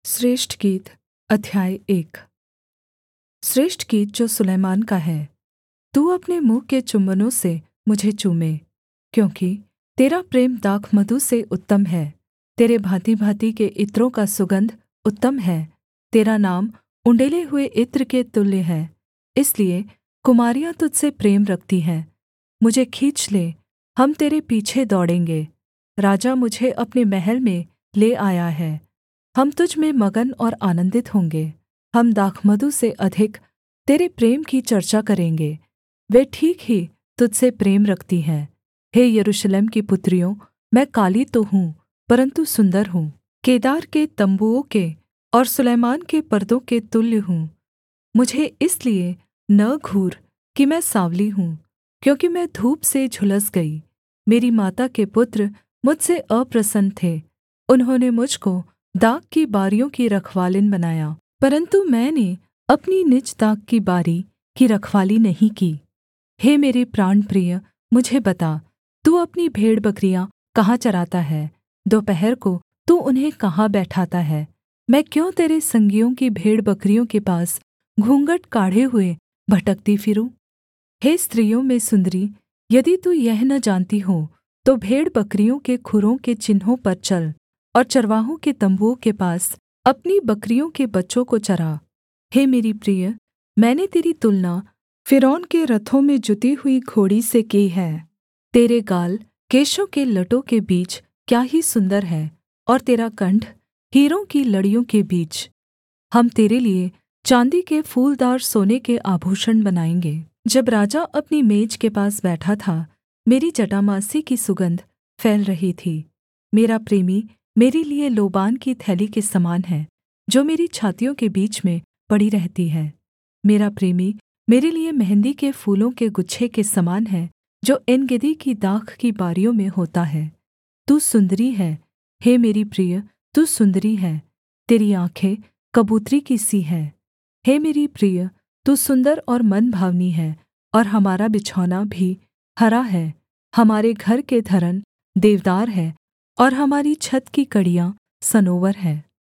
श्रेष्ठ गीत अध्याय एक। श्रेष्ठ गीत जो सुलैमान का है। तू अपने मुँह के चुम्बनों से मुझे चूमे, क्योंकि तेरा प्रेम दाखमधु से उत्तम है। तेरे भाँति-भाँति के इत्रों का सुगन्ध उत्तम है। तेरा नाम उण्डेले हुए इत्र के तुल्य है, इसलिए कुमारियाँ तुझ से प्रेम रखती हैं। मुझे खींच ले, हम तेरे पीछे दौड़ेंगे। राजा मुझे अपने महल में ले आया है, हम तुझ में मगन और आनन्दित होंगे। हम दाखमधु से अधिक तेरे प्रेम की चर्चा करेंगे। वे ठीक ही तुझ से प्रेम रखती हैं। हे यरूशलेम की पुत्रियों, मैं काली तो हूँ, परन्तु सुन्दर हूँ। केदार के तम्बुओं के और सुलैमान के पर्दों के तुल्य हूँ। मुझे इसलिए न घूर कि मैं साँवली हूँ, क्योंकि मैं धूप से झुलस गई। मेरी माता के पुत्र मुझसे अप्रसन्न थे, उन्होंने मुझ को दाख की बारियों की रखवालिन बनाया, परन्तु मैंने अपनी निज दाख की बारी की रखवाली नहीं की। हे मेरे प्राणप्रिय, मुझे बता, तू अपनी भेड़बकरियाँ कहाँ चराता है? दोपहर को तू उन्हें कहाँ बैठाता है? मैं क्यों तेरे संगियों की भेड़बकरियों के पास घूँघट काढ़े हुए भटकती फिरूँ? हे स्त्रियों में सुन्दरी, यदि तू यह न जानती हो, तो भेड़बकरियों के खुरों के चिन्हों पर चल और चरवाहों के तम्बुओं के पास अपनी बकरियों के बच्चों को चरा। हे मेरी प्रिय, मैंने तेरी तुलना फ़िरौन के रथों में जुती हुई घोड़ी से की है। तेरे गाल केशों के लटों के बीच क्या ही सुन्दर है, और तेरा कंठ हीरों की लड़ियों के बीच। हम तेरे लिये चाँदी के फूलदार सोने के आभूषण बनाएँगे। जब राजा अपनी मेज के पास बैठा था, मेरी जटामासी की सुगन्ध फैल रही थी। मेरा प्रेमी मेरे लिये लोबान की थैली के समान है, जो मेरी छातियों के बीच में पड़ी रहती है। मेरा प्रेमी मेरे लिये मेंहदी के फूलों के गुच्छे के समान है, जो एनगेदी की दाख की बारियों में होता है। तू सुन्दरी है, हे मेरी प्रिय, तू सुन्दरी है। तेरी आँखें कबूतरी की सी हैं। हे मेरी प्रिय, तू सुन्दर और मनभावनी है, और हमारा बिछौना भी हरा है। हमारे घर के धरन देवदार है, और हमारी छत की कड़ियाँ सनोवर है।